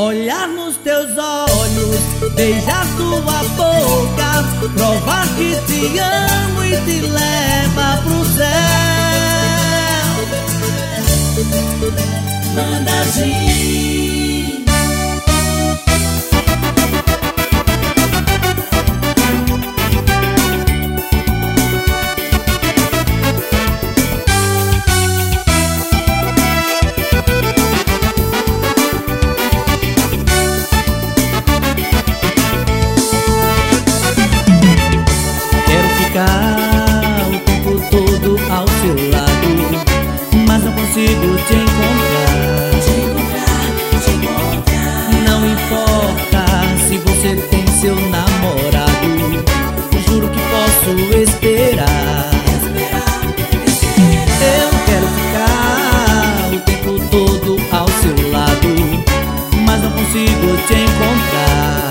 Olhar nos teus olhos, beijar tua boca, provar que te amo e te leva pro céu. Manda vir. O tempo todo ao seu lado, mas não consigo te encontrar. Não importa se você tem seu namorado, juro que posso esperar. Eu quero ficar o tempo todo ao seu lado, mas não consigo te encontrar.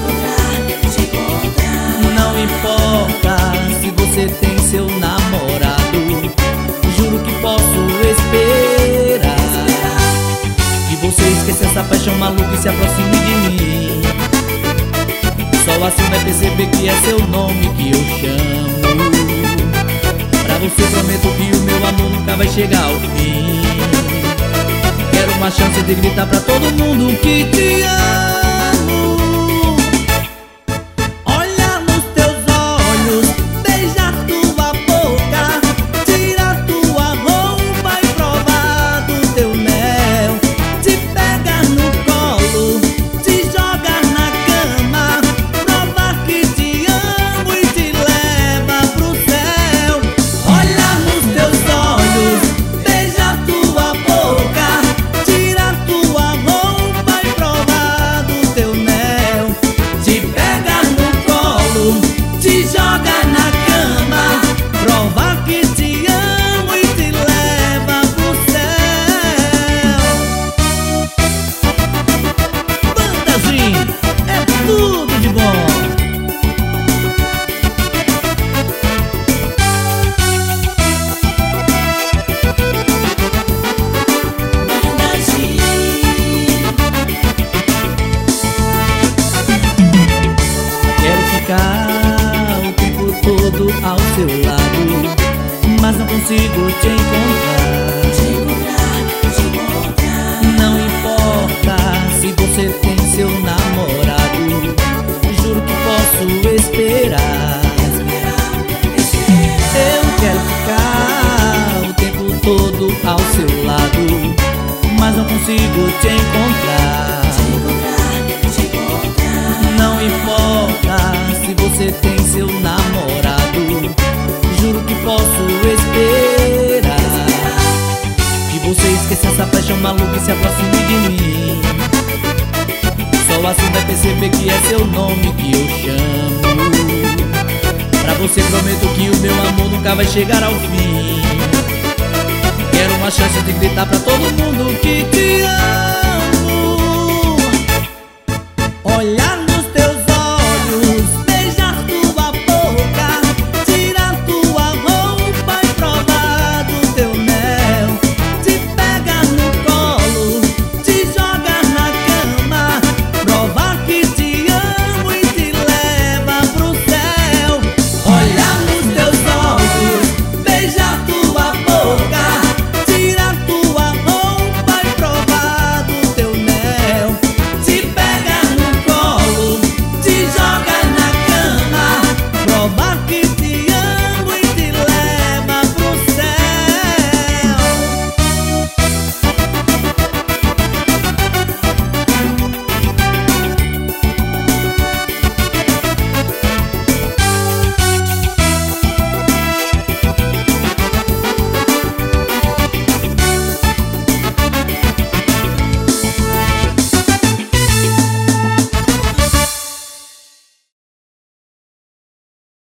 Não importa se você tem seu namorado, juro que posso esperar. Que você esqueça essa paixão maluca e se aproxime de mim. Só assim vai perceber que é seu nome que eu chamo. Pra você prometo que o meu amor nunca vai chegar ao fim. Quero uma chance de gritar pra todo mundo que te amo. O tempo todo ao seu lado, mas não consigo te encontrar. Não importa se você tem seu namorado, juro que posso esperar. Eu quero ficar o tempo todo ao seu lado, mas não consigo te encontrar. Não importa se você tem seu namorado, juro que posso esperar. Que você esqueça essa paixão maluca e se aproxime de mim. Só assim vai perceber que é seu nome que eu chamo. Pra você prometo que o meu amor nunca vai chegar ao fim. Quero uma chance de gritar pra todo mundo que te ama.